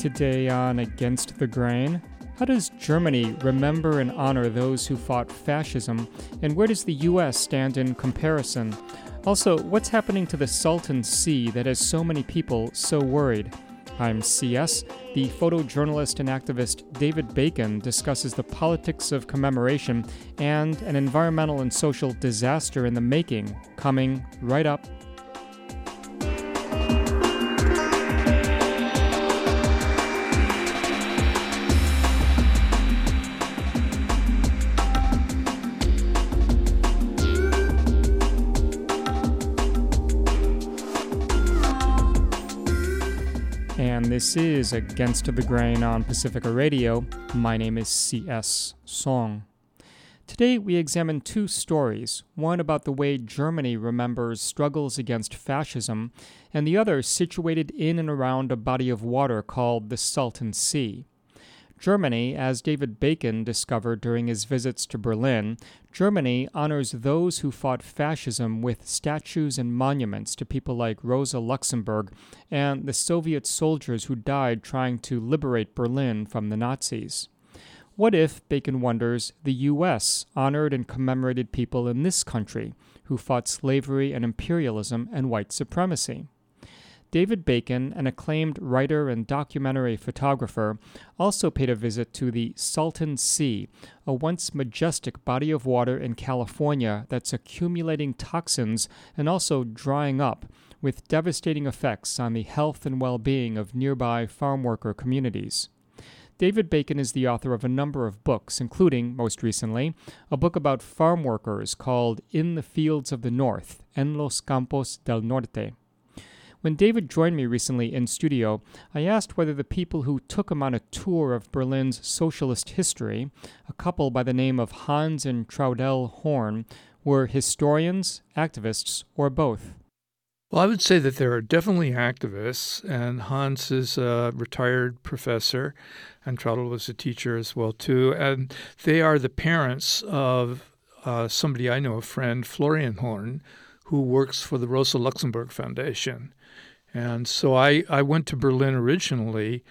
Today on Against the Grain, how does Germany remember and honor those who fought fascism, and where does the U.S. stand in comparison? Also, what's happening to the Salton Sea that has so many people so worried? I'm CS. The photojournalist and activist David Bacon discusses the politics of commemoration and an environmental and social disaster in the making, coming right up. And this is Against the Grain on Pacifica Radio. My name is C.S. Song. Today we examine two stories, one about the way Germany remembers struggles against fascism, and the other situated in and around a body of water called the Salton Sea. Germany, as David Bacon discovered during his visits to Berlin, Germany honors those who fought fascism with statues and monuments to people like Rosa Luxemburg and the Soviet soldiers who died trying to liberate Berlin from the Nazis. What if, Bacon wonders, the U.S. honored and commemorated people in this country who fought slavery and imperialism and white supremacy? David Bacon, an acclaimed writer and documentary photographer, also paid a visit to the Salton Sea, a once majestic body of water in California that's accumulating toxins and also drying up, with devastating effects on the health and well-being of nearby farm worker communities. David Bacon is the author of a number of books, including, most recently, a book about farm workers called In the Fields of the North, En los Campos del Norte. When David joined me recently in studio, I asked whether the people who took him on a tour of Berlin's socialist history, a couple by the name of Hans and Traudel Horn, were historians, activists, or both. Well, I would say that there are definitely activists, and Hans is a retired professor, and Traudel was a teacher as well, too. And they are the parents of somebody I know, a friend, Florian Horn, who works for the Rosa Luxemburg Foundation. And so I went to Berlin originally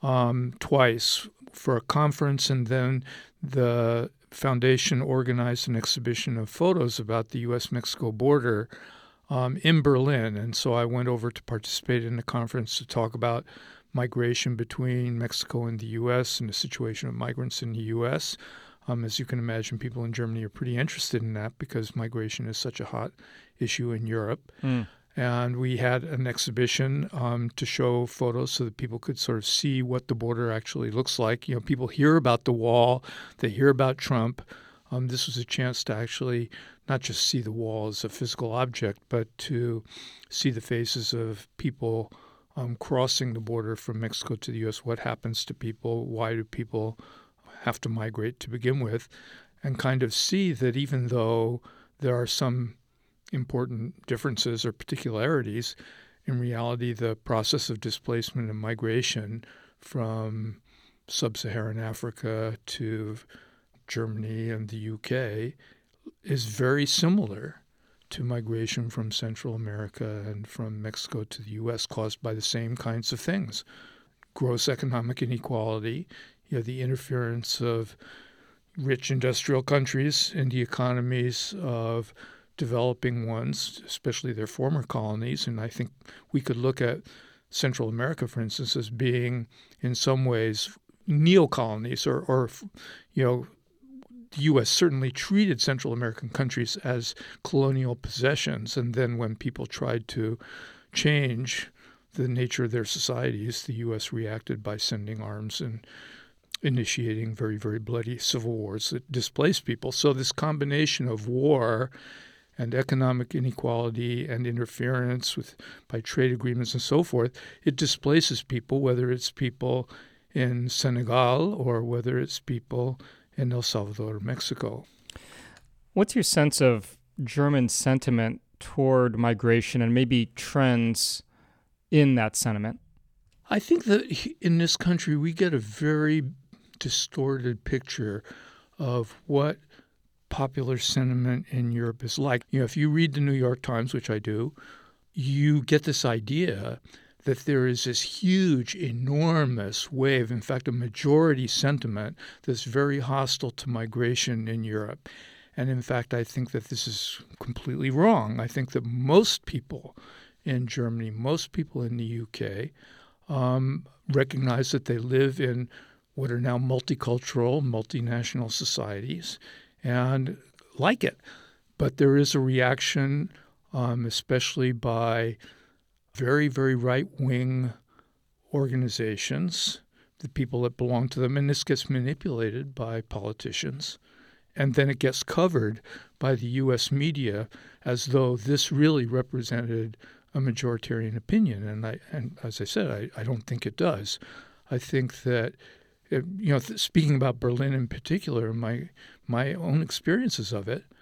twice for a conference, and then the foundation organized an exhibition of photos about the U.S.-Mexico border in Berlin. And so I went over to participate in the conference to talk about migration between Mexico and the U.S. and the situation of migrants in the U.S. As you can imagine, people in Germany are pretty interested in that because migration is such a hot issue in Europe. And we had an exhibition to show photos so that people could sort of see what the border actually looks like. You know, people hear about the wall, they hear about Trump. This was a chance to actually not just see the wall as a physical object, but to see the faces of people crossing the border from Mexico to the U.S. What happens to people? Why do people have to migrate to begin with? And kind of see that even though there are some important differences or particularities, in reality, the process of displacement and migration from sub-Saharan Africa to Germany and the UK is very similar to migration from Central America and from Mexico to the U.S., caused by the same kinds of things. Gross economic inequality, the interference of rich industrial countries in the economies of developing ones, especially their former colonies. And I think we could look at Central America, for instance, as being in some ways neo-colonies or the U.S. certainly treated Central American countries as colonial possessions. And then when people tried to change the nature of their societies, the U.S. reacted by sending arms and initiating very, very bloody civil wars that displaced people. So this combination of war and economic inequality and interference by trade agreements and so forth, it displaces people, whether it's people in Senegal or whether it's people in El Salvador, Mexico. What's your sense of German sentiment toward migration and maybe trends in that sentiment? I think that in this country we get a very distorted picture of what popular sentiment in Europe is like. If you read the New York Times, which I do, you get this idea that there is this huge, enormous wave, in fact, a majority sentiment that's very hostile to migration in Europe. And in fact, I think that this is completely wrong. I think that most people in Germany, most people in the UK, recognize that they live in what are now multicultural, multinational societies and like it. But there is a reaction, especially by very, very right-wing organizations, the people that belong to them, and this gets manipulated by politicians. And then it gets covered by the U.S. media as though this really represented a majoritarian opinion. And as I said, I don't think it does. I think that, speaking about Berlin in particular, my own experiences of it,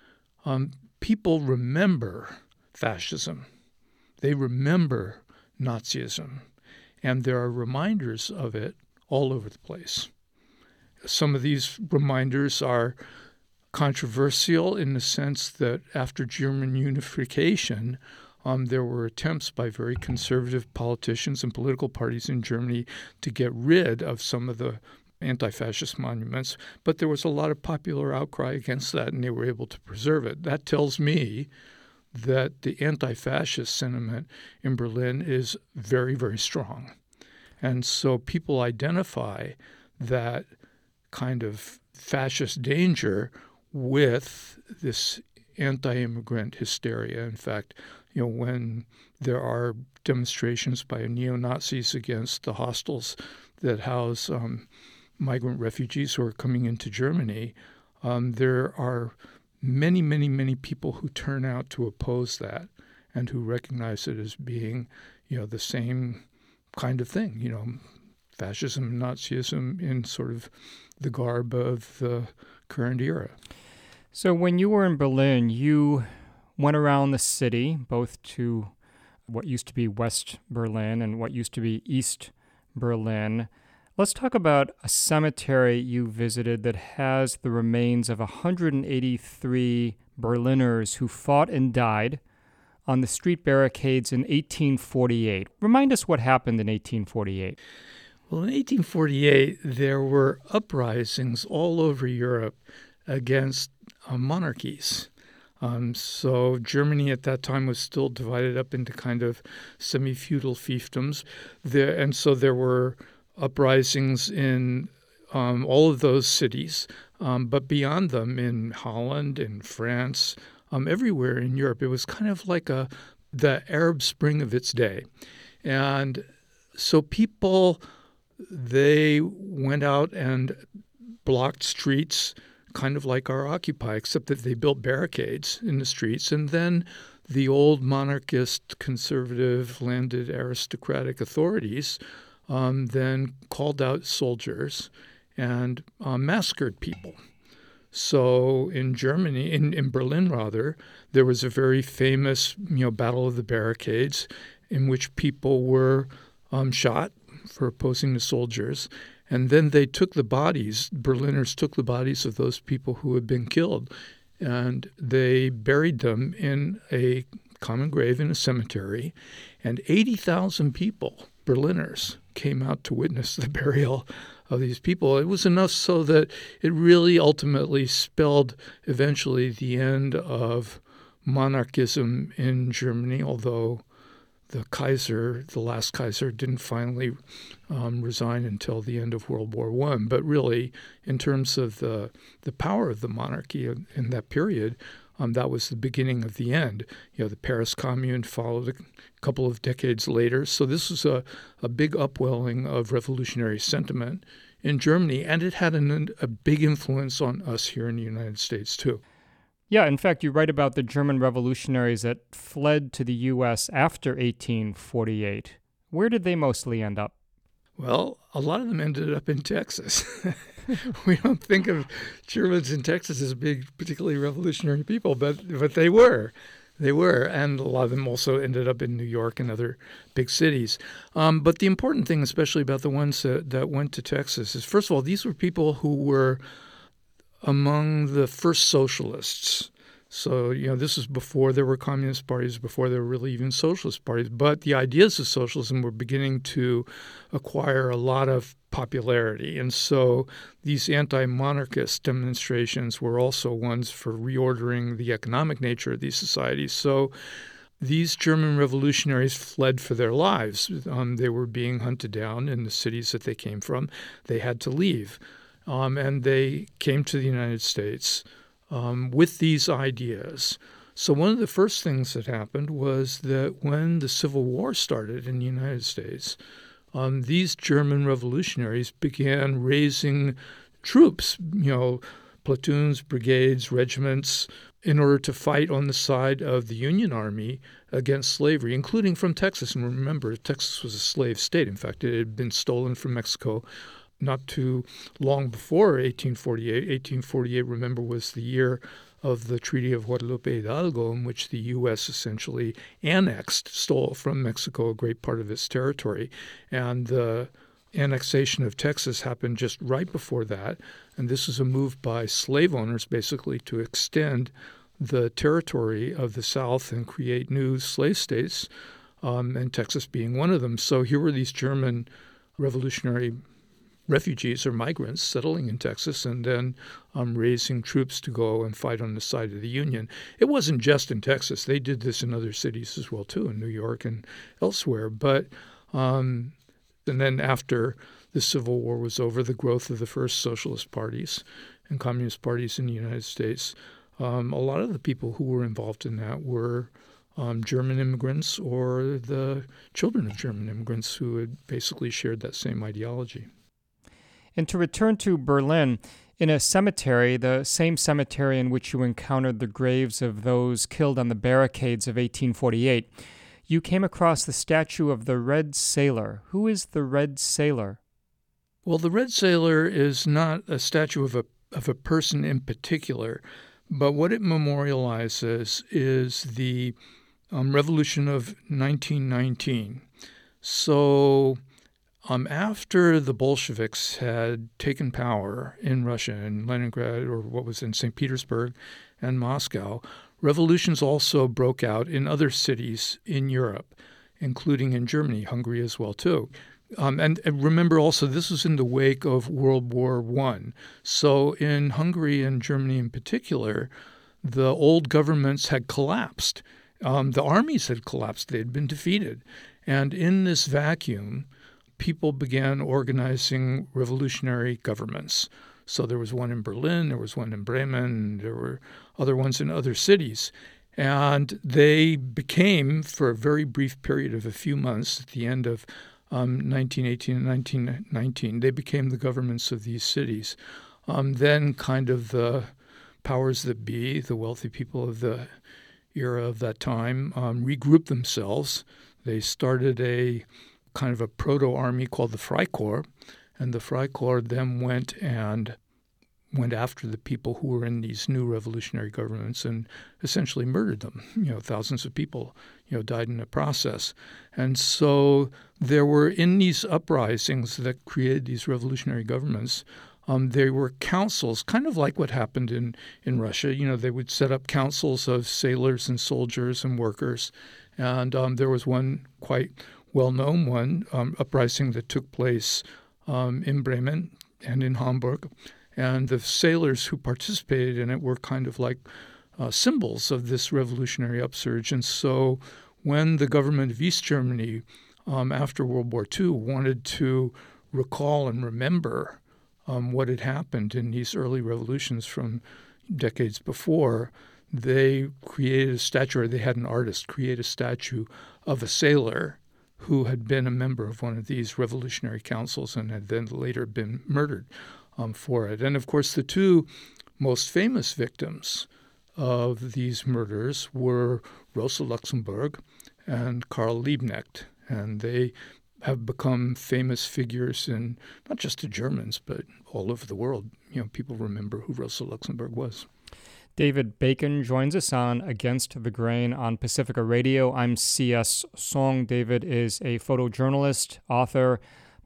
people remember fascism. They remember Nazism. And there are reminders of it all over the place. Some of these reminders are controversial in the sense that after German unification, there were attempts by very conservative politicians and political parties in Germany to get rid of some of the anti-fascist monuments, but there was a lot of popular outcry against that, and they were able to preserve it. That tells me that the anti-fascist sentiment in Berlin is very, very strong. And so people identify that kind of fascist danger with this anti-immigrant hysteria. In fact, when there are demonstrations by neo-Nazis against the hostels that house migrant refugees who are coming into Germany, there are many, many, many people who turn out to oppose that and who recognize it as being, the same kind of thing, fascism and Nazism in sort of the garb of the current era. So when you were in Berlin, you went around the city, both to what used to be West Berlin and what used to be East Berlin. Let's talk about a cemetery you visited that has the remains of 183 Berliners who fought and died on the street barricades in 1848. Remind us what happened in 1848. Well, in 1848, there were uprisings all over Europe against monarchies. So Germany at that time was still divided up into kind of semi-feudal fiefdoms. And so there were uprisings in all of those cities, but beyond them in Holland, in France, everywhere in Europe. It was kind of like the Arab Spring of its day. And so people, they went out and blocked streets, kind of like our Occupy, except that they built barricades in the streets. And then the old monarchist, conservative, landed aristocratic authorities then called out soldiers and massacred people. So in Germany, in Berlin rather, there was a very famous, Battle of the Barricades in which people were shot for opposing the soldiers. And then they took the bodies, Berliners took the bodies of those people who had been killed, and they buried them in a common grave in a cemetery. And 80,000 people, Berliners, came out to witness the burial of these people. It was enough so that it really ultimately spelled eventually the end of monarchism in Germany, although the last Kaiser, didn't finally resign until the end of World War I. But really, in terms of the power of the monarchy in that period, that was the beginning of the end. The Paris Commune followed a couple of decades later. So this was a big upwelling of revolutionary sentiment in Germany, and it had a big influence on us here in the United States, too. Yeah, in fact, you write about the German revolutionaries that fled to the U.S. after 1848. Where did they mostly end up? Well, a lot of them ended up in Texas. We don't think of Germans in Texas as being particularly revolutionary people, but they were. They were, and a lot of them also ended up in New York and other big cities. But the important thing, especially about the ones that went to Texas, is, first of all, these were people who were among the first socialists So, this is before there were communist parties, before there were really even socialist parties. But the ideas of socialism were beginning to acquire a lot of popularity. And so these anti-monarchist demonstrations were also ones for reordering the economic nature of these societies. So these German revolutionaries fled for their lives. They were being hunted down in the cities that they came from. They had to leave. And they came to the United States with these ideas. So one of the first things that happened was that when the Civil War started in the United States, these German revolutionaries began raising troops, platoons, brigades, regiments, in order to fight on the side of the Union Army against slavery, including from Texas. And remember, Texas was a slave state. In fact, it had been stolen from Mexico not too long before 1848. 1848, remember, was the year of the Treaty of Guadalupe Hidalgo, in which the U.S. essentially stole from Mexico a great part of its territory. And the annexation of Texas happened just right before that. And this was a move by slave owners, basically, to extend the territory of the South and create new slave states, and Texas being one of them. So here were these German revolutionary refugees or migrants settling in Texas and then raising troops to go and fight on the side of the Union. It wasn't just in Texas. They did this in other cities as well, too, in New York and elsewhere. But and then after the Civil War was over, the growth of the first socialist parties and communist parties in the United States, a lot of the people who were involved in that were German immigrants or the children of German immigrants who had basically shared that same ideology. And to return to Berlin, in a cemetery, the same cemetery in which you encountered the graves of those killed on the barricades of 1848, you came across the statue of the Red Sailor. Who is the Red Sailor? Well, the Red Sailor is not a statue of a person in particular, but what it memorializes is the Revolution of 1919. So after the Bolsheviks had taken power in Russia, in Leningrad, or what was in St. Petersburg and Moscow, revolutions also broke out in other cities in Europe, including in Germany, Hungary as well, too. And remember also, this was in the wake of World War I. So in Hungary and Germany in particular, the old governments had collapsed. The armies had collapsed. They had been defeated. And in this vacuum, people began organizing revolutionary governments. So there was one in Berlin, there was one in Bremen, there were other ones in other cities. And they became, for a very brief period of a few months, at the end of 1918 and 1919, they became the governments of these cities. Then kind of the powers that be, the wealthy people of the era of that time, regrouped themselves. They started a kind of a proto-army called the Freikorps, and the Freikorps then went after the people who were in these new revolutionary governments and essentially murdered them. Thousands of people, died in the process. And so there were, in these uprisings that created these revolutionary governments, there were councils, kind of like what happened in Russia. They would set up councils of sailors and soldiers and workers. And there was one quite well-known one, uprising that took place in Bremen and in Hamburg. And the sailors who participated in it were kind of like symbols of this revolutionary upsurge. And so when the government of East Germany, after World War II, wanted to recall and remember what had happened in these early revolutions from decades before, they created a statue, or they had an artist create a statue of a sailor who had been a member of one of these revolutionary councils and had then later been murdered for it. And of course, the two most famous victims of these murders were Rosa Luxemburg and Karl Liebknecht. And they have become famous figures in not just the Germans, but all over the world. People remember who Rosa Luxemburg was. David Bacon joins us on Against the Grain on Pacifica Radio. I'm C.S. Song. David is a photojournalist, author,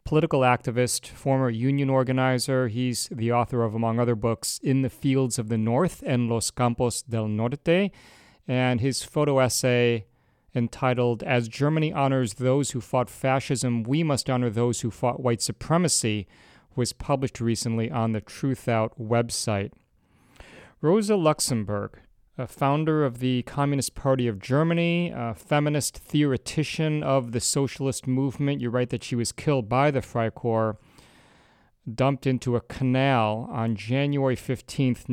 political activist, former union organizer. He's the author of, among other books, In the Fields of the North and Los Campos del Norte, and his photo essay entitled, As Germany Honors Those Who Fought Fascism, We Must Honor Those Who Fought White Supremacy, was published recently on the Truth Out website. Rosa Luxemburg, a founder of the Communist Party of Germany, a feminist theoretician of the socialist movement. You write that she was killed by the Freikorps, dumped into a canal on January 15th,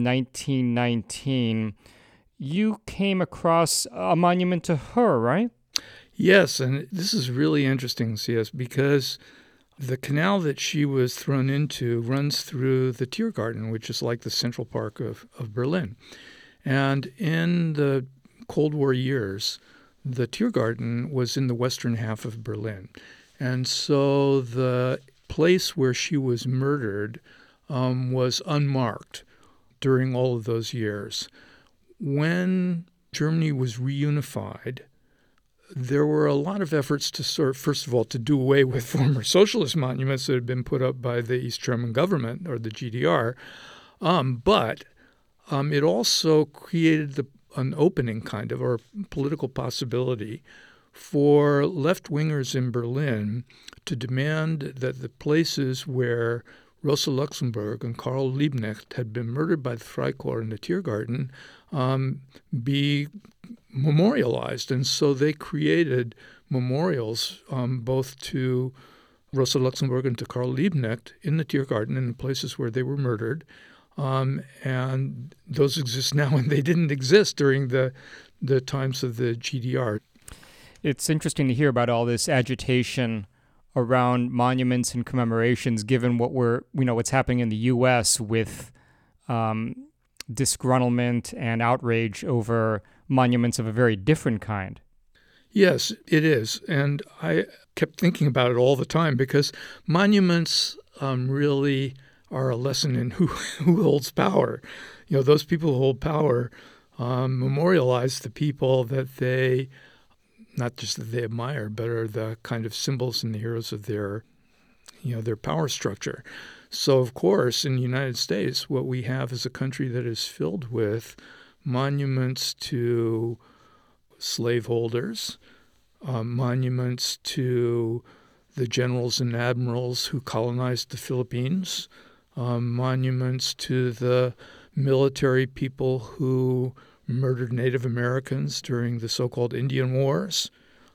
1919. You came across a monument to her, right? Yes, and this is really interesting, C.S., because the canal that she was thrown into runs through the Tiergarten, which is like the Central Park of Berlin. And in the Cold War years, the Tiergarten was in the western half of Berlin. And so the place where she was murdered was unmarked during all of those years. When Germany was reunified, there were a lot of efforts to first of all, to do away with former socialist monuments that had been put up by the East German government or the GDR. But it also created an opening or political possibility for left-wingers in Berlin to demand that the places where Rosa Luxemburg and Karl Liebknecht had been murdered by the Freikorps in the Tiergarten be memorialized. And so they created memorials both to Rosa Luxemburg and to Karl Liebknecht in the Tiergarten in the places where they were murdered. And those exist now, and they didn't exist during the times of the GDR. It's interesting to hear about all this agitation around monuments and commemorations, given what's happening in the U.S. with disgruntlement and outrage over monuments of a very different kind. Yes, it is. And I kept thinking about it all the time because monuments really are a lesson in who holds power. Those people who hold power memorialize the people that they, not just that they admire, but are the kind of symbols and the heroes of their power structure. So, of course, in the United States, what we have is a country that is filled with monuments to slaveholders, monuments to the generals and admirals who colonized the Philippines, monuments to the military people who murdered Native Americans during the so-called Indian Wars.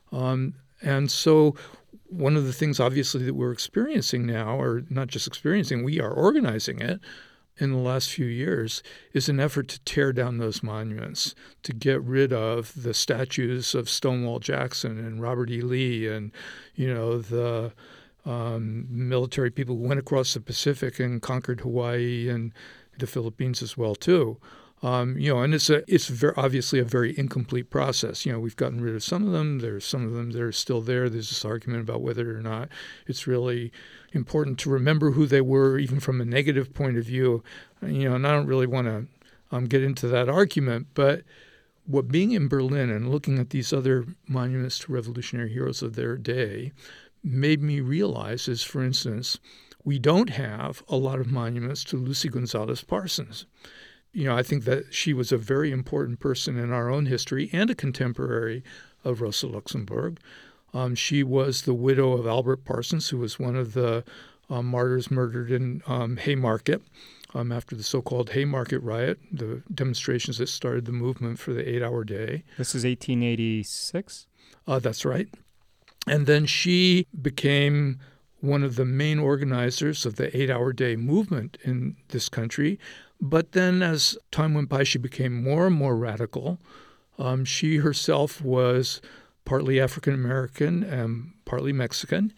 And so one of the things, obviously, that we're experiencing now, or not just experiencing, we are organizing it in the last few years, is an effort to tear down those monuments, to get rid of the statues of Stonewall Jackson and Robert E. Lee and, the military people who went across the Pacific and conquered Hawaii and the Philippines as well, too. And it's obviously a very incomplete process. We've gotten rid of some of them. There's some of them that are still there. There's this argument about whether or not it's really important to remember who they were, even from a negative point of view. And I don't really want to get into that argument. But what being in Berlin and looking at these other monuments to revolutionary heroes of their day made me realize is, for instance, we don't have a lot of monuments to Lucy Gonzalez Parsons. I think that she was a very important person in our own history and a contemporary of Rosa Luxemburg. She was the widow of Albert Parsons, who was one of the martyrs murdered in Haymarket after the so-called Haymarket riot, the demonstrations that started the movement for the 8-hour day. This is 1886? That's right. And then she became one of the main organizers of the 8-hour day movement in this country. But then as time went by, she became more and more radical. She herself was partly African-American and partly Mexican.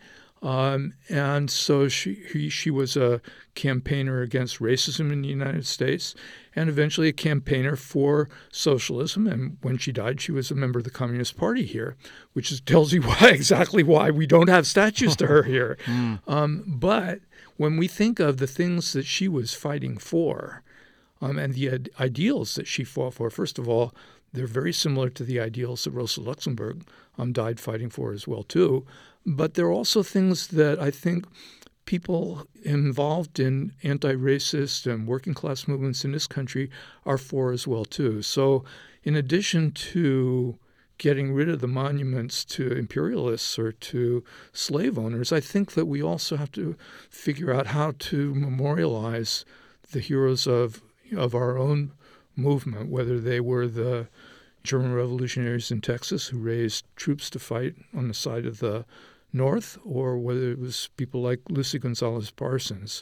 And so she was a campaigner against racism in the United States and eventually a campaigner for socialism. And when she died, she was a member of the Communist Party here, which tells you exactly why we don't have statues to her here. But when we think of the things that she was fighting for, and the ideals that she fought for, first of all, They're very similar to the ideals that Rosa Luxemburg died fighting for as well, too. But they're also things that I think people involved in anti-racist and working class movements in this country are for as well, too. So in addition to getting rid of the monuments to imperialists or to slave owners, I think that we also have to figure out how to memorialize the heroes of our own movement, whether they were the German revolutionaries in Texas who raised troops to fight on the side of the North, or whether it was people like Lucy Gonzalez Parsons.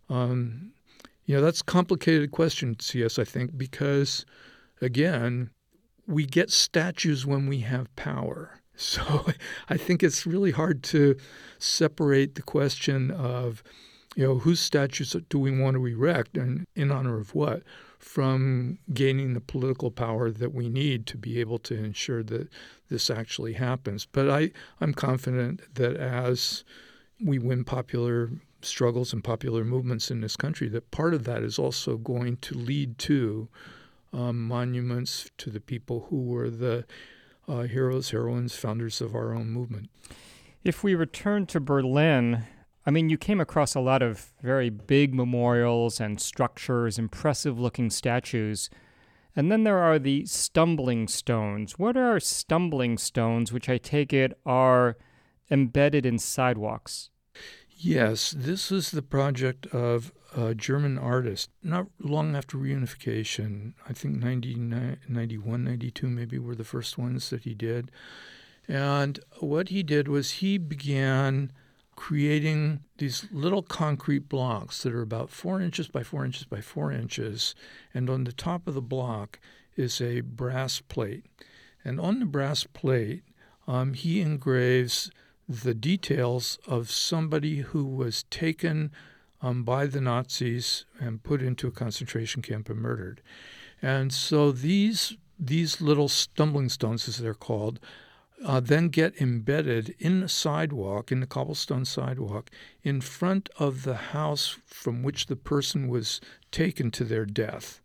That's a complicated question, C.S., I think, because, again, we get statues when we have power. So I think it's really hard to separate the question of, whose statues do we want to erect and in honor of what, from gaining the political power that we need to be able to ensure that this actually happens. But I'm confident that as we win popular struggles and popular movements in this country, that part of that is also going to lead to monuments to the people who were the heroes, heroines, founders of our own movement. If we return to Berlin, you came across a lot of very big memorials and structures, impressive-looking statues. And then there are the stumbling stones. What are stumbling stones, which I take it are embedded in sidewalks? Yes, this is the project of a German artist, not long after reunification. I think 91, 92 maybe were the first ones that he did. And what he did was he began creating these little concrete blocks that are about 4 inches by 4 inches by 4 inches. And on the top of the block is a brass plate. And on the brass plate, he engraves the details of somebody who was taken by the Nazis and put into a concentration camp and murdered. And so these little stumbling stones, as they're called, then get embedded in the sidewalk, in the cobblestone sidewalk, in front of the house from which the person was taken to their death.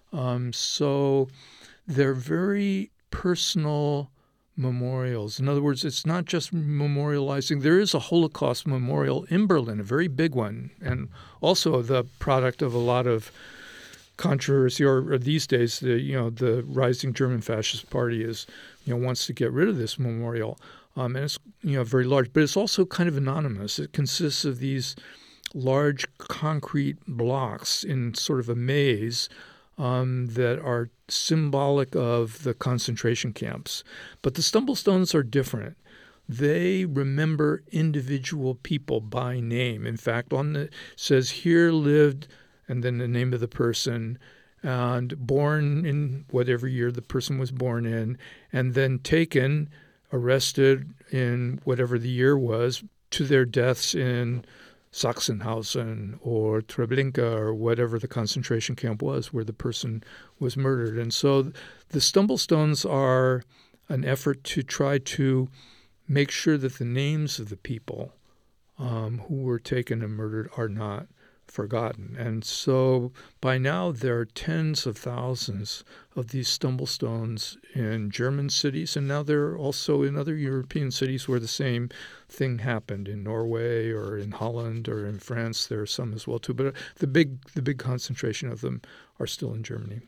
So they're very personal memorials. In other words, it's not just memorializing. There is a Holocaust memorial in Berlin, a very big one, and also the product of a lot of controversy, or these days, the rising German Fascist Party wants to get rid of this memorial, and it's very large, but it's also kind of anonymous. It consists of these large concrete blocks in sort of a maze that are symbolic of the concentration camps. But the stumblestones are different. They remember individual people by name. In fact, says here lived, and then the name of the person, and born in whatever year the person was born in, and then taken, arrested in whatever the year was, to their deaths in Sachsenhausen or Treblinka or whatever the concentration camp was where the person was murdered. And so the stumblestones are an effort to try to make sure that the names of the people who were taken and murdered are not forgotten. And so by now there are tens of thousands of these stumblestones in German cities, and now they're also in other European cities where the same thing happened, in Norway or in Holland or in France. There are some as well too, but the big concentration of them are still in Germany.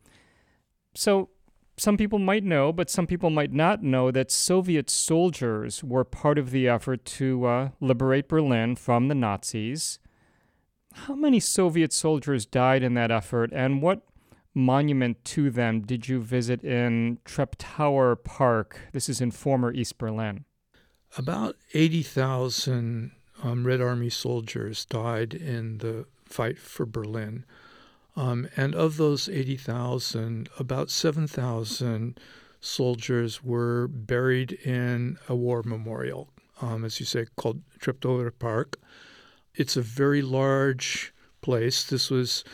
So some people might know, but some people might not know that Soviet soldiers were part of the effort to liberate Berlin from the Nazis. How many Soviet soldiers died in that effort, and what monument to them did you visit in Treptower Park? This is in former East Berlin. About 80,000 Red Army soldiers died in the fight for Berlin. And of those 80,000, about 7,000 soldiers were buried in a war memorial, as you say, called Treptower Park. It's a very large place. This was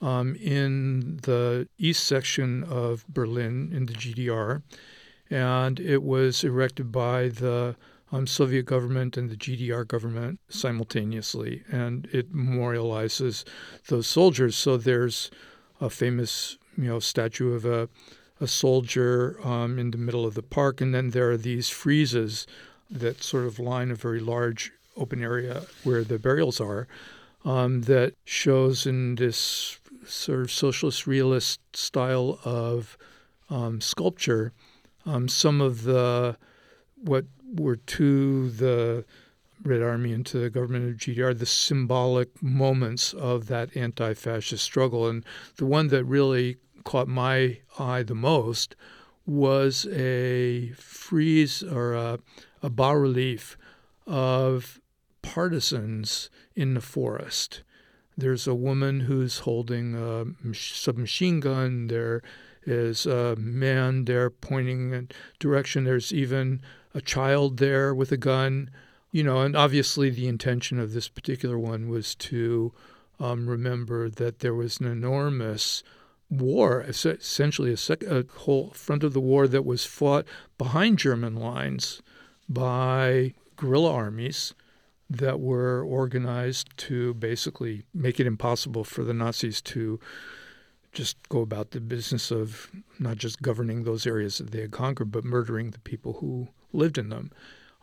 in the east section of Berlin in the GDR, and it was erected by the Soviet government and the GDR government simultaneously, and it memorializes those soldiers. So there's a famous, statue of a a soldier in the middle of the park, and then there are these friezes that sort of line a very large open area where the burials are, that shows in this sort of socialist realist style of sculpture some of what were to the Red Army and to the government of GDR the symbolic moments of that anti-fascist struggle. And the one that really caught my eye the most was a frieze or a bas-relief of partisans in the forest. There's a woman who's holding a submachine gun. There is a man there pointing in direction. There's even a child there with a gun. And obviously the intention of this particular one was to remember that there was an enormous war, essentially a whole front of the war that was fought behind German lines by guerrilla armies that were organized to basically make it impossible for the Nazis to just go about the business of not just governing those areas that they had conquered, but murdering the people who lived in them.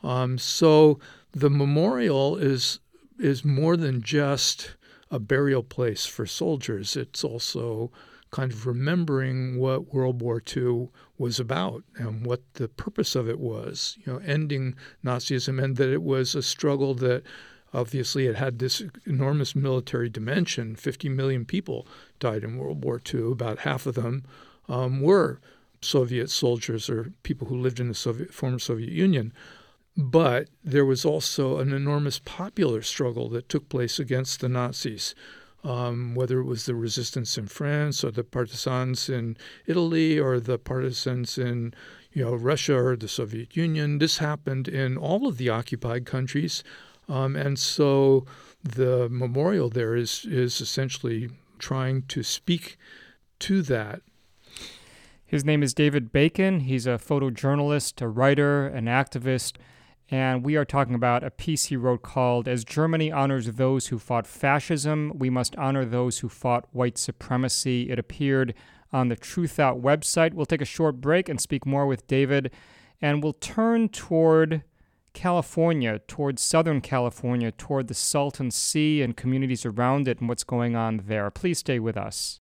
So the memorial is more than just a burial place for soldiers. It's also kind of remembering what World War II was about and what the purpose of it was, ending Nazism, and that it was a struggle that obviously it had this enormous military dimension. 50 million people died in World War II. About half of them were Soviet soldiers or people who lived in the former Soviet Union. But there was also an enormous popular struggle that took place against the Nazis, whether it was the resistance in France or the partisans in Italy or the partisans in Russia or the Soviet Union. This happened in all of the occupied countries. And so the memorial there is essentially trying to speak to that. His name is David Bacon. He's a photojournalist, a writer, an activist. And we are talking about a piece he wrote called "As Germany Honors Those Who Fought Fascism, We Must Honor Those Who Fought White Supremacy." It appeared on the Truth Out website. We'll take a short break and speak more with David. And we'll turn toward California, toward Southern California, toward the Salton Sea and communities around it and what's going on there. Please stay with us.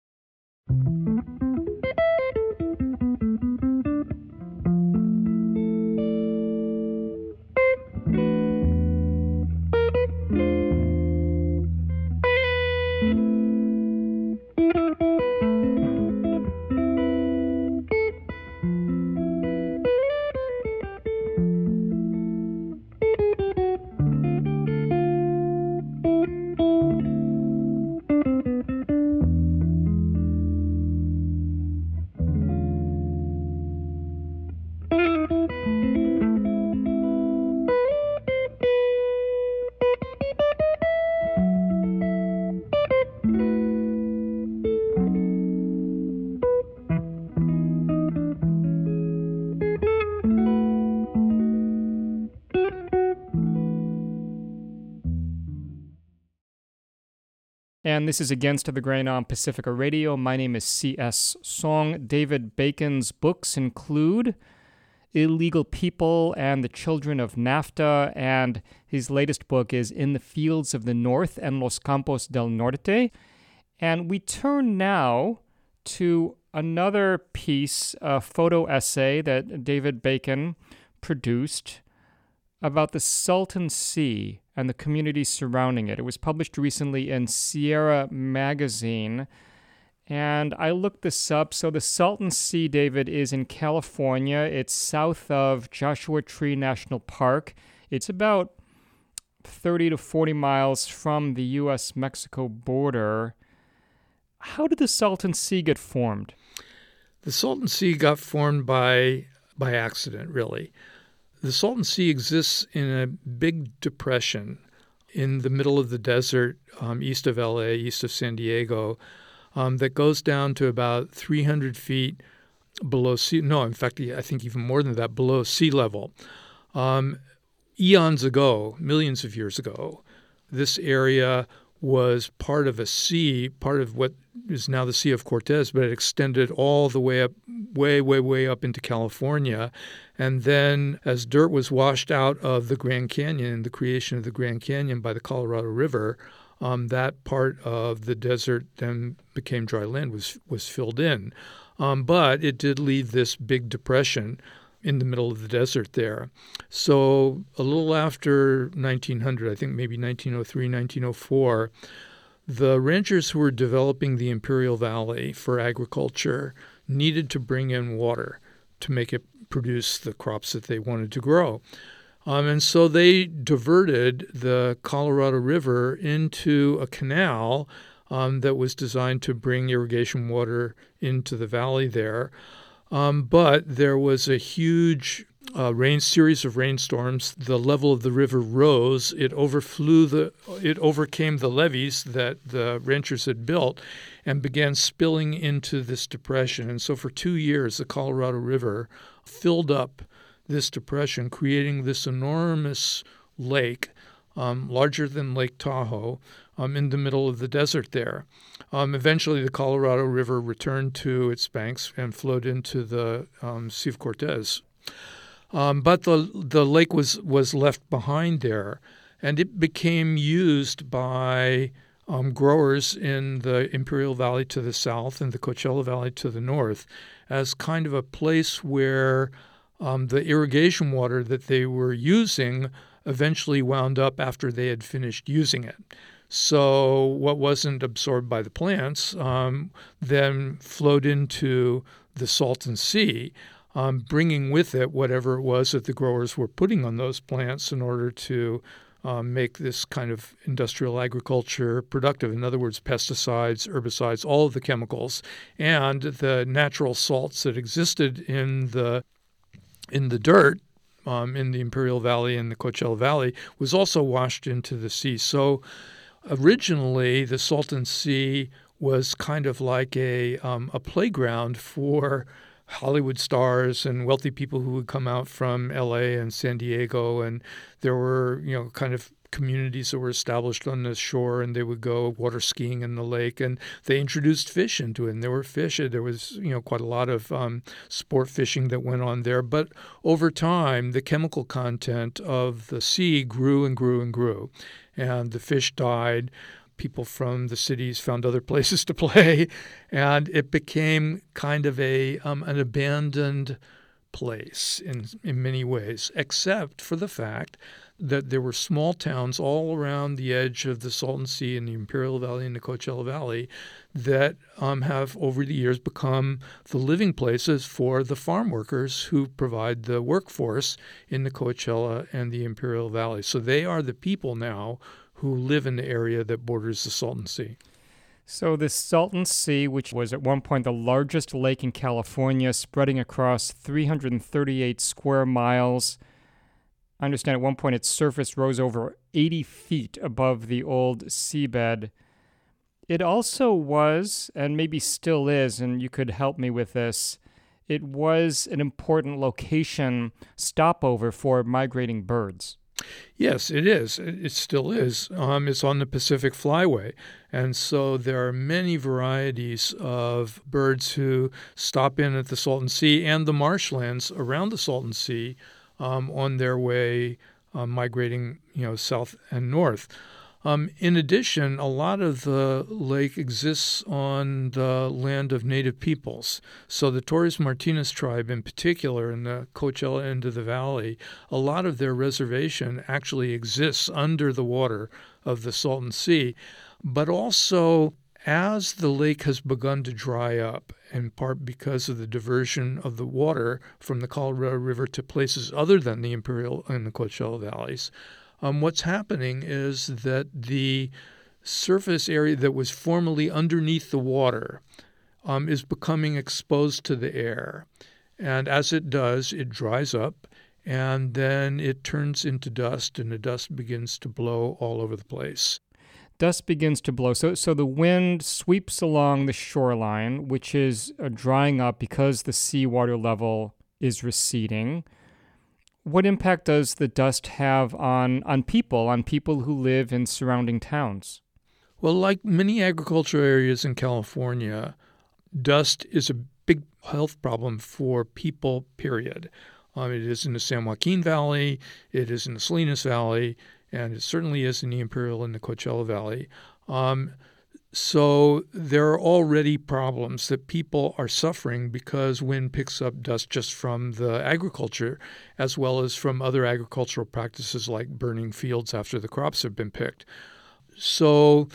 And this is Against the Grain on Pacifica Radio. My name is C.S. Song. David Bacon's books include Illegal People and the Children of NAFTA, and his latest book is In the Fields of the North and Los Campos del Norte. And we turn now to another piece, a photo essay that David Bacon produced about the Salton Sea and the communities surrounding it. It was published recently in Sierra Magazine, and I looked this up. So the Salton Sea, David, is in California. It's south of Joshua Tree National Park. It's about 30 to 40 miles from the U.S.-Mexico border. How did the Salton Sea get formed? The Salton Sea got formed by accident, really. The Salton Sea exists in a big depression in the middle of the desert, east of LA, east of San Diego, that goes down to about 300 feet below sea. No, in fact, I think even more than that, below sea level. Eons ago, millions of years ago, this area was part of a sea, part of what is now the Sea of Cortez, but it extended all the way up, way up into California. And then as dirt was washed out of the Grand Canyon, the creation of the Grand Canyon by the Colorado River, that part of the desert then became dry land, was filled in. But it did leave this big depression in the middle of the desert there. So a little after 1900, I think maybe 1903, 1904, the ranchers who were developing the Imperial Valley for agriculture needed to bring in water to make it produce the crops that they wanted to grow. And so they diverted the Colorado River into a canal that was designed to bring irrigation water into the valley there. But there was a huge series of rainstorms. The level of the river rose. It overcame the levees that the ranchers had built and began spilling into this depression. And so for 2 years, the Colorado River filled up this depression, creating this enormous lake, larger than Lake Tahoe, in the middle of the desert there. Eventually, the Colorado River returned to its banks and flowed into the Sea of Cortez. But the lake was left behind there, and it became used by growers in the Imperial Valley to the south and the Coachella Valley to the north as kind of a place where the irrigation water that they were using eventually wound up after they had finished using it. So what wasn't absorbed by the plants then flowed into the Salton Sea, bringing with it whatever it was that the growers were putting on those plants in order to make this kind of industrial agriculture productive. In other words, pesticides, herbicides, all of the chemicals, and the natural salts that existed in the dirt in the Imperial Valley and the Coachella Valley was also washed into the sea. So originally, the Salton Sea was kind of like a playground for Hollywood stars and wealthy people who would come out from L.A. and San Diego, and there were kind of communities that were established on the shore, and they would go water skiing in the lake, and they introduced fish into it. And there were fish. There was quite a lot of sport fishing that went on there. But over time, the chemical content of the sea grew and grew and grew, and the fish died. People from the cities found other places to play, and it became kind of an abandoned place in many ways, except for the fact that there were small towns all around the edge of the Salton Sea and the Imperial Valley and the Coachella Valley that have over the years become the living places for the farm workers who provide the workforce in the Coachella and the Imperial Valley. So they are the people now who live in the area that borders the Salton Sea. So the Salton Sea, which was at one point the largest lake in California, spreading across 338 square miles. I understand at one point its surface rose over 80 feet above the old seabed. It also was, and maybe still is, and you could help me with this, it was an important location stopover for migrating birds. Yes, it is. It still is. It's on the Pacific Flyway. And so there are many varieties of birds who stop in at the Salton Sea and the marshlands around the Salton Sea on their way migrating, south and north. In addition, a lot of the lake exists on the land of native peoples. So the Torres Martinez tribe in particular in the Coachella end of the valley, a lot of their reservation actually exists under the water of the Salton Sea. But also, as the lake has begun to dry up, in part because of the diversion of the water from the Colorado River to places other than the Imperial and the Coachella valleys, what's happening is that the surface area that was formerly underneath the water is becoming exposed to the air. And as it does, it dries up, and then it turns into dust, and the dust begins to blow all over the place. Dust begins to blow. So the wind sweeps along the shoreline, which is drying up because the seawater level is receding. What impact does the dust have on people who live in surrounding towns? Well, like many agricultural areas in California, dust is a big health problem for people, period. It is in the San Joaquin Valley, it is in the Salinas Valley, and it certainly is in the Imperial and the Coachella Valley. So there are already problems that people are suffering because wind picks up dust just from the agriculture as well as from other agricultural practices like burning fields after the crops have been picked. So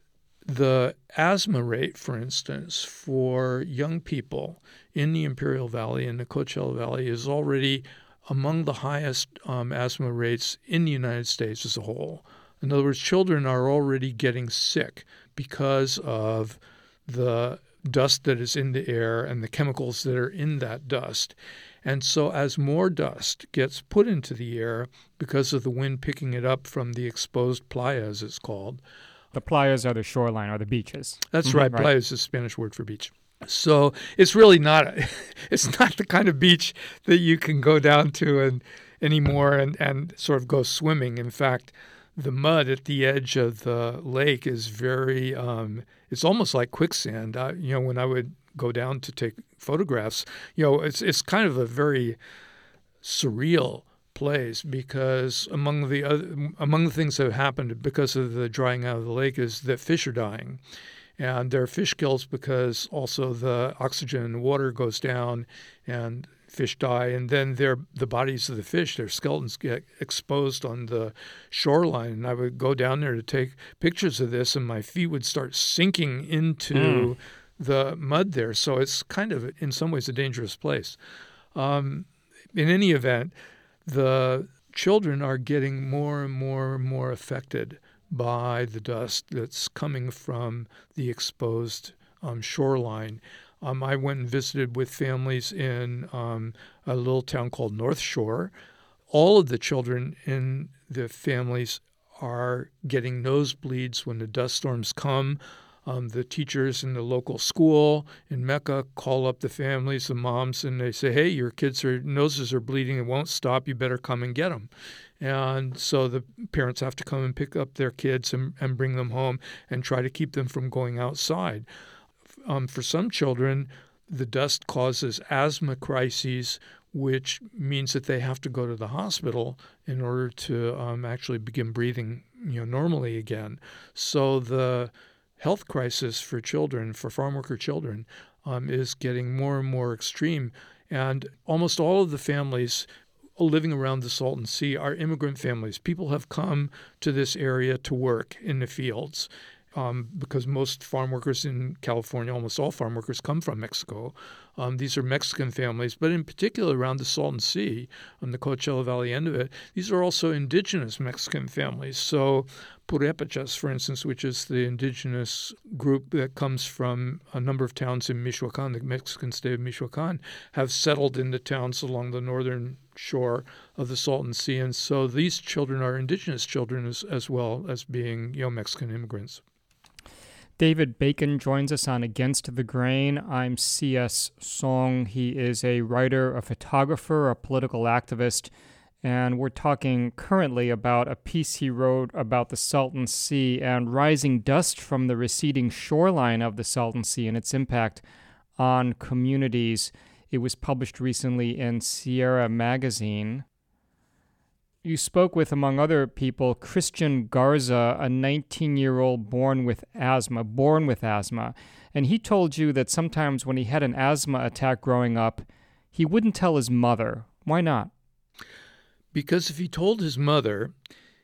the asthma rate, for instance, for young people in the Imperial Valley and the Coachella Valley is already among the highest asthma rates in the United States as a whole. In other words, children are already getting sick because of the dust that is in the air and the chemicals that are in that dust. And so as more dust gets put into the air because of the wind picking it up from the exposed playa, as it's called. The playas are the shoreline or the beaches. That's right. Playa is the Spanish word for beach. So it's really not it's not the kind of beach that you can go down to anymore and sort of go swimming. In fact, the mud at the edge of the lake is very it's almost like quicksand. When I would go down to take photographs, it's kind of a very surreal place because among the things that have happened because of the drying out of the lake is that fish are dying. And there are fish kills because also the oxygen in the water goes down and fish die. And then the bodies of the fish, their skeletons get exposed on the shoreline. And I would go down there to take pictures of this and my feet would start sinking into the mud there. So it's kind of, in some ways, a dangerous place. In any event, the children are getting more and more and more affected by the dust that's coming from the exposed shoreline. I went and visited with families in a little town called North Shore. All of the children in the families are getting nosebleeds when the dust storms come. The teachers in the local school in Mecca call up the families, the moms, and they say, hey, your kids' noses are bleeding. It won't stop. You better come and get them. And so the parents have to come and pick up their kids and bring them home and try to keep them from going outside. For some children, the dust causes asthma crises, which means that they have to go to the hospital in order to actually begin breathing normally again. So the health crisis for children, for farm worker children, is getting more and more extreme. And almost all of the families living around the Salton Sea are immigrant families. People have come to this area to work in the fields because most farm workers in California, almost all farm workers, come from Mexico. These are Mexican families, but in particular around the Salton Sea, on the Coachella Valley end of it, these are also indigenous Mexican families. So Purépechas, for instance, which is the indigenous group that comes from a number of towns in Michoacan, the Mexican state of Michoacan, have settled into towns along the northern shore of the Salton Sea. And so these children are indigenous children as well as being Mexican immigrants. David Bacon joins us on Against the Grain. I'm C.S. Song. He is a writer, a photographer, a political activist, and we're talking currently about a piece he wrote about the Salton Sea and rising dust from the receding shoreline of the Salton Sea and its impact on communities. It was published recently in Sierra Magazine. You spoke with, among other people, Christian Garza, a 19-year-old born with asthma, and he told you that sometimes when he had an asthma attack growing up, he wouldn't tell his mother. Why not? Because if he told his mother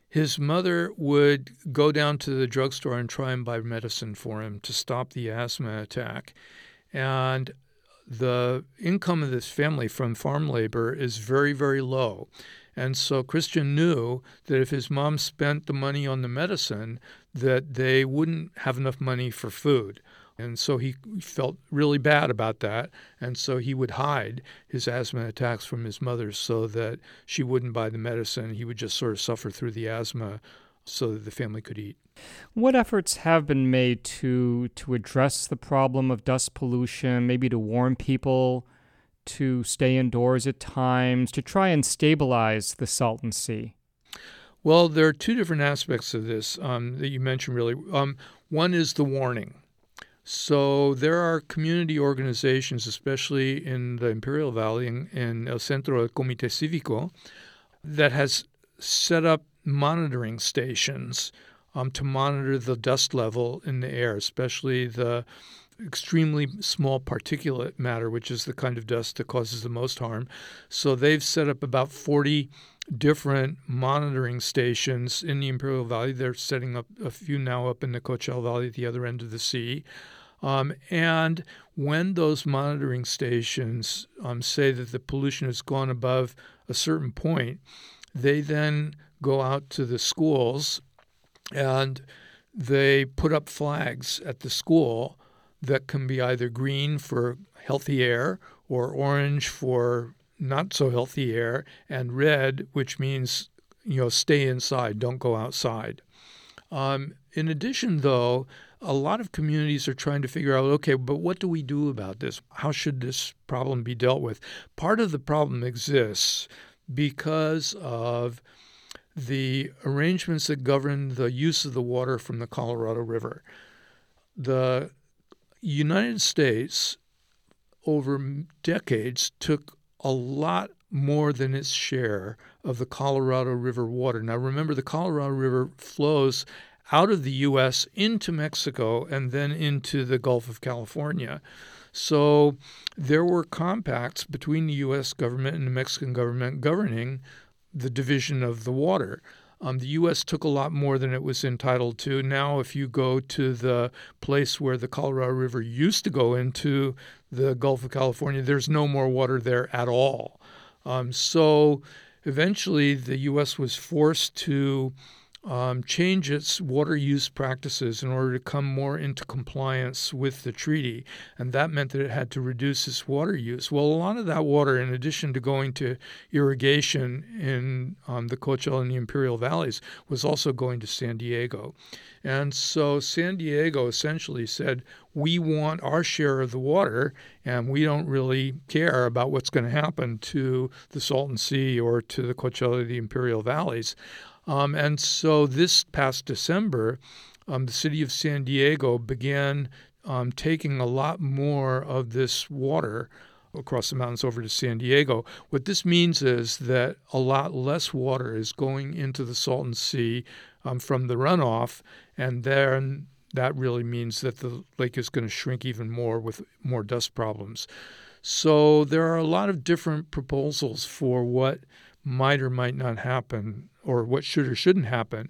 would go down to the drugstore and try and buy medicine for him to stop the asthma attack. And the income of this family from farm labor is very, very low. And so Christian knew that if his mom spent the money on the medicine, that they wouldn't have enough money for food. And so he felt really bad about that. And so he would hide his asthma attacks from his mother so that she wouldn't buy the medicine. He would just sort of suffer through the asthma so that the family could eat. What efforts have been made to address the problem of dust pollution, maybe to warn people to stay indoors at times, to try and stabilize the Salton Sea? Well, there are two different aspects of this that you mentioned, really. One is the warning. So there are community organizations, especially in the Imperial Valley, in El Centro del Comité Cívico, that has set up monitoring stations to monitor the dust level in the air, especially the extremely small particulate matter, which is the kind of dust that causes the most harm. So they've set up about 40 different monitoring stations in the Imperial Valley. They're setting up a few now up in the Coachella Valley at the other end of the sea. And when those monitoring stations say that the pollution has gone above a certain point, they then go out to the schools and they put up flags at the school that can be either green for healthy air or orange for not so healthy air, and red, which means, stay inside, don't go outside. In addition, though, a lot of communities are trying to figure out, okay, but what do we do about this? How should this problem be dealt with? Part of the problem exists because of the arrangements that govern the use of the water from the Colorado River. The United States, over decades, took a lot more than its share of the Colorado River water. Now, remember, the Colorado River flows out of the U.S. into Mexico and then into the Gulf of California. So there were compacts between the U.S. government and the Mexican government governing the division of the water. The U.S. took a lot more than it was entitled to. Now, if you go to the place where the Colorado River used to go into the Gulf of California, there's no more water there at all. So eventually the U.S. was forced to change its water use practices in order to come more into compliance with the treaty. And that meant that it had to reduce its water use. Well, a lot of that water, in addition to going to irrigation in the Coachella and the Imperial Valleys, was also going to San Diego. And so San Diego essentially said, we want our share of the water, and we don't really care about what's going to happen to the Salton Sea or to the Coachella or the Imperial Valleys. And so this past December, the city of San Diego began taking a lot more of this water across the mountains over to San Diego. What this means is that a lot less water is going into the Salton Sea from the runoff, and then that really means that the lake is going to shrink even more with more dust problems. So there are a lot of different proposals for what might or might not happen, or what should or shouldn't happen.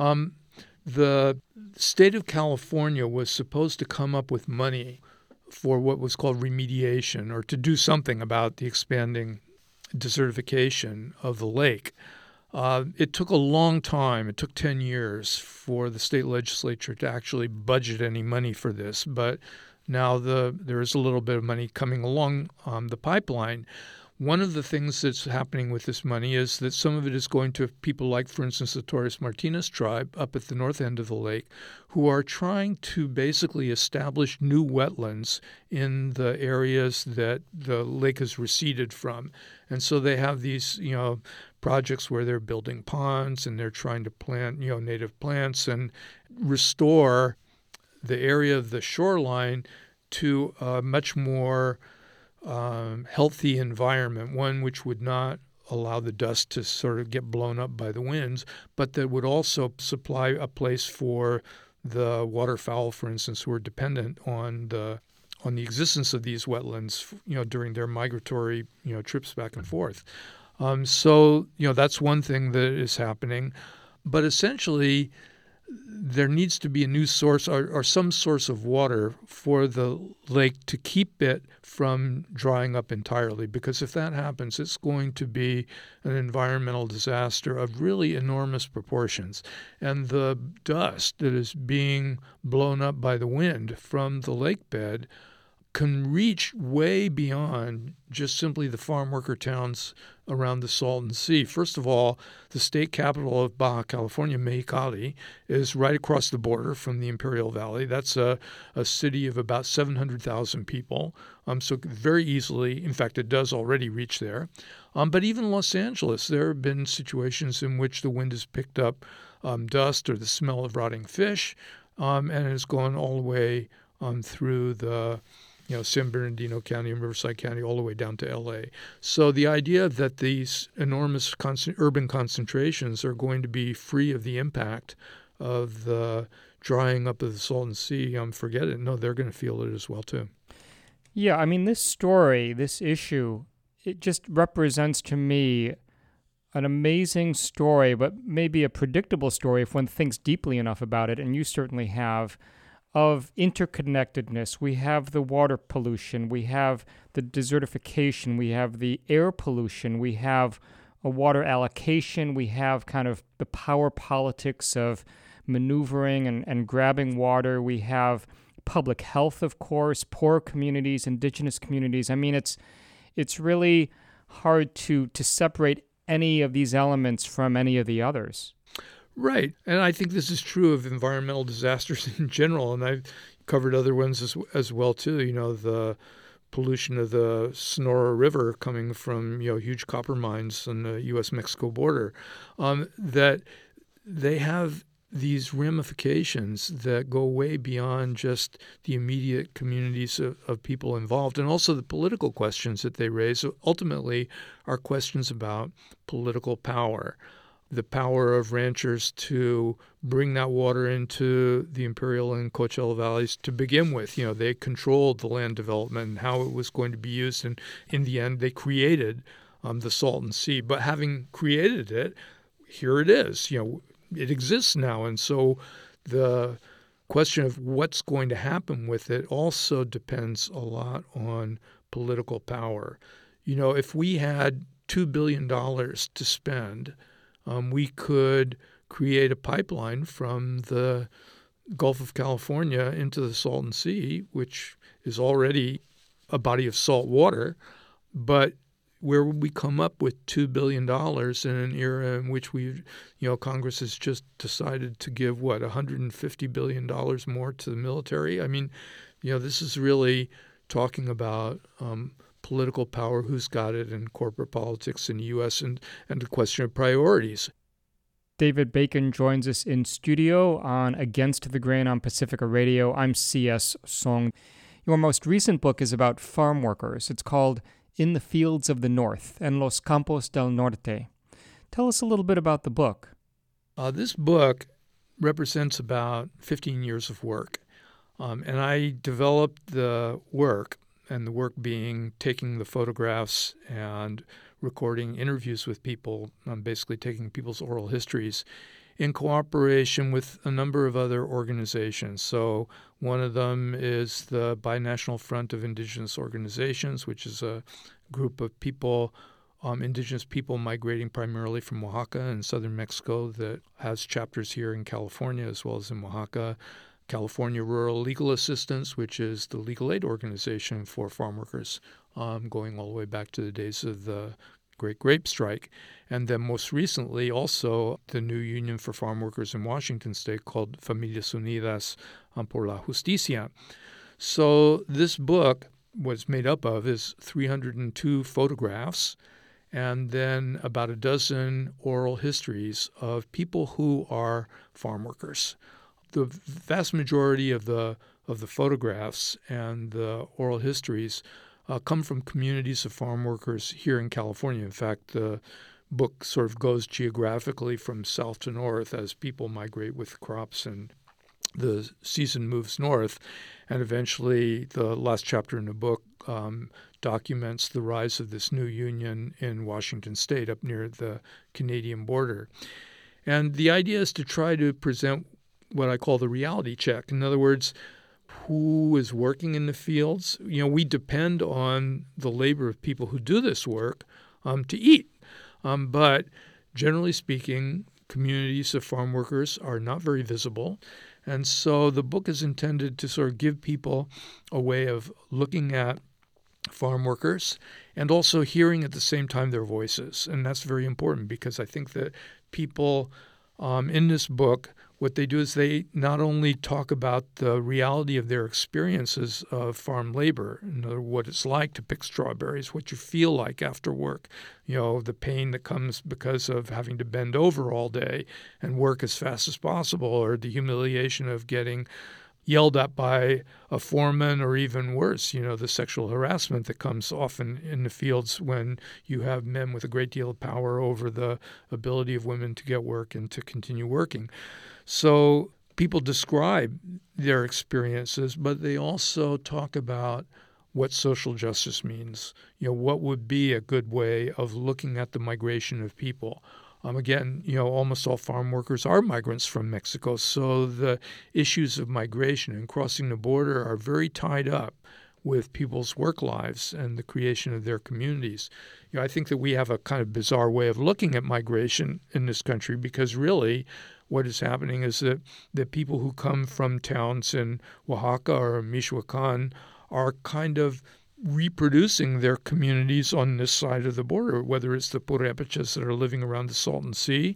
The state of California was supposed to come up with money for what was called remediation, or to do something about the expanding desertification of the lake. It took a long time. It took 10 years for the state legislature to actually budget any money for this, but now there is a little bit of money coming along the pipeline. One of the things that's happening with this money is that some of it is going to people like, for instance, the Torres Martinez tribe up at the north end of the lake, who are trying to basically establish new wetlands in the areas that the lake has receded from. And so they have these, projects where they're building ponds and they're trying to plant, native plants and restore the area of the shoreline to a much more healthy environment, one which would not allow the dust to sort of get blown up by the winds, but that would also supply a place for the waterfowl, for instance, who are dependent on the existence of these wetlands, during their migratory, trips back and forth. So that's one thing that is happening, but essentially there needs to be a new source or some source of water for the lake to keep it from drying up entirely, because if that happens, it's going to be an environmental disaster of really enormous proportions. And the dust that is being blown up by the wind from the lake bed can reach way beyond just simply the farm worker towns around the Salton Sea. First of all, the state capital of Baja California, Mexicali, is right across the border from the Imperial Valley. That's a city of about 700,000 people. So very easily, in fact, it does already reach there. But even Los Angeles, there have been situations in which the wind has picked up dust or the smell of rotting fish, and it has gone all the way through the San Bernardino County and Riverside County all the way down to L.A. So the idea that these enormous urban concentrations are going to be free of the impact of the drying up of the Salton Sea, forget it. No, they're going to feel it as well, too. Yeah, I mean, this story, this issue, it just represents to me an amazing story, but maybe a predictable story if one thinks deeply enough about it, and you certainly have, of interconnectedness. We have the water pollution, we have the desertification, we have the air pollution, we have a water allocation, we have kind of the power politics of maneuvering and grabbing water, we have public health, of course, poor communities, indigenous communities. I mean, it's really hard to separate any of these elements from any of the others. Right. And I think this is true of environmental disasters in general. And I've covered other ones as well, too. The pollution of the Sonora River coming from, huge copper mines on the U.S.-Mexico border, that they have these ramifications that go way beyond just the immediate communities of people involved, and also the political questions that they raise ultimately are questions about political power. The power of ranchers to bring that water into the Imperial and Coachella valleys to begin with. They controlled the land development and how it was going to be used. And in the end, they created the Salton Sea. But having created it, here it is. It exists now. And so the question of what's going to happen with it also depends a lot on political power. If we had $2 billion to spend, we could create a pipeline from the Gulf of California into the Salton Sea, which is already a body of salt water. But where would we come up with $2 billion in an era in which Congress has just decided to give, $150 billion more to the military? I mean, this is really talking about political power, who's got it, and corporate politics in the U.S., and the question of priorities. David Bacon joins us in studio on Against the Grain on Pacifica Radio. I'm C.S. Song. Your most recent book is about farm workers. It's called In the Fields of the North, En los Campos del Norte. Tell us a little bit about the book. This book represents about 15 years of work, and I developed the work, and the work being taking the photographs and recording interviews with people, basically taking people's oral histories, in cooperation with a number of other organizations. So one of them is the Binational Front of Indigenous Organizations, which is a group of people, indigenous people migrating primarily from Oaxaca and southern Mexico, that has chapters here in California as well as in Oaxaca. California Rural Legal Assistance, which is the legal aid organization for farm workers, going all the way back to the days of the Great Grape Strike. And then most recently also the new union for farm workers in Washington state called Familias Unidas por la Justicia. So this book was made up of is 302 photographs and then about a dozen oral histories of people who are farm workers. The vast majority of the photographs and the oral histories come from communities of farm workers here in California. In fact, the book sort of goes geographically from south to north as people migrate with crops and the season moves north. And eventually, the last chapter in the book documents the rise of this new union in Washington state up near the Canadian border. And the idea is to try to present what I call the reality check. In other words, who is working in the fields? We depend on the labor of people who do this work to eat. But generally speaking, communities of farm workers are not very visible. And so the book is intended to sort of give people a way of looking at farm workers and also hearing at the same time their voices. And that's very important because I think that people in this book, what they do is they not only talk about the reality of their experiences of farm labor, what it's like to pick strawberries, what you feel like after work, the pain that comes because of having to bend over all day and work as fast as possible, or the humiliation of getting yelled at by a foreman, or even worse, the sexual harassment that comes often in the fields when you have men with a great deal of power over the ability of women to get work and to continue working. So people describe their experiences, but they also talk about what social justice means. What would be a good way of looking at the migration of people. Again, almost all farm workers are migrants from Mexico, so the issues of migration and crossing the border are very tied up with people's work lives and the creation of their communities. I think that we have a kind of bizarre way of looking at migration in this country because really what is happening is that the people who come from towns in Oaxaca or Michoacan are kind of reproducing their communities on this side of the border, whether it's the Purépechas that are living around the Salton Sea,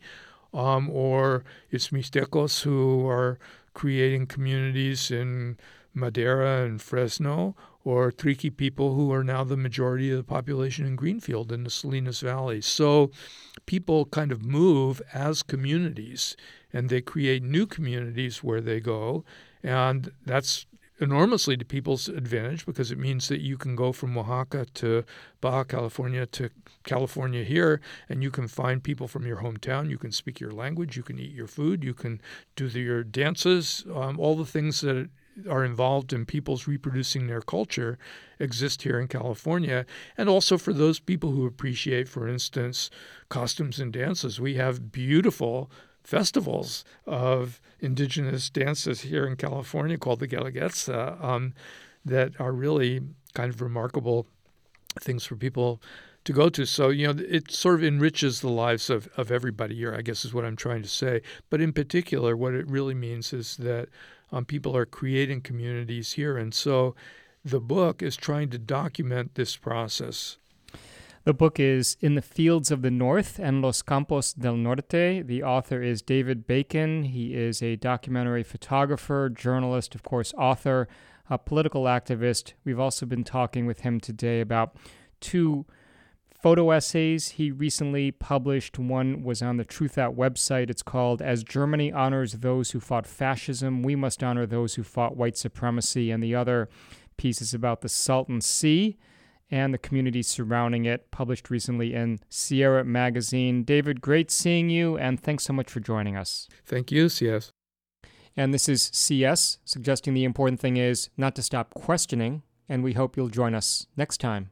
or it's Mixtecos who are creating communities in Madera and Fresno, or Triqui people who are now the majority of the population in Greenfield in the Salinas Valley. So people kind of move as communities, and they create new communities where they go, and that's enormously to people's advantage because it means that you can go from Oaxaca to Baja California to California here, and you can find people from your hometown. You can speak your language. You can eat your food. You can do your dances. All the things that are involved in people's reproducing their culture exist here in California. And also for those people who appreciate, for instance, costumes and dances, we have beautiful festivals of indigenous dances here in California called the Guelaguetza that are really kind of remarkable things for people to go to. So, it sort of enriches the lives of everybody here, I guess is what I'm trying to say. But in particular, what it really means is that people are creating communities here. And so the book is trying to document this process. The book is In the Fields of the North, En los Campos del Norte. The author is David Bacon. He is a documentary photographer, journalist, of course, author, a political activist. We've also been talking with him today about 2 photo essays he recently published. One was on the Truthout website. It's called As Germany Honors Those Who Fought Fascism, We Must Honor Those Who Fought White Supremacy. And the other piece is about the Salton Sea and the communities surrounding it, published recently in Sierra Magazine. David, great seeing you, and thanks so much for joining us. Thank you, CS. And this is CS, suggesting the important thing is not to stop questioning, and we hope you'll join us next time.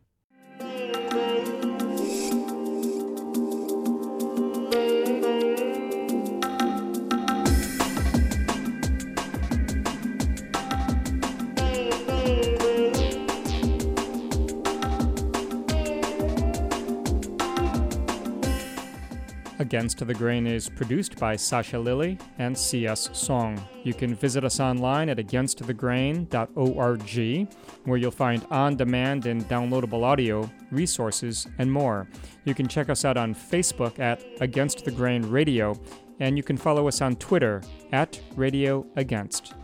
Against the Grain is produced by Sasha Lilly and C.S. Song. You can visit us online at againstthegrain.org, where you'll find on-demand and downloadable audio, resources, and more. You can check us out on Facebook at Against the Grain Radio, and you can follow us on Twitter at Radio Against.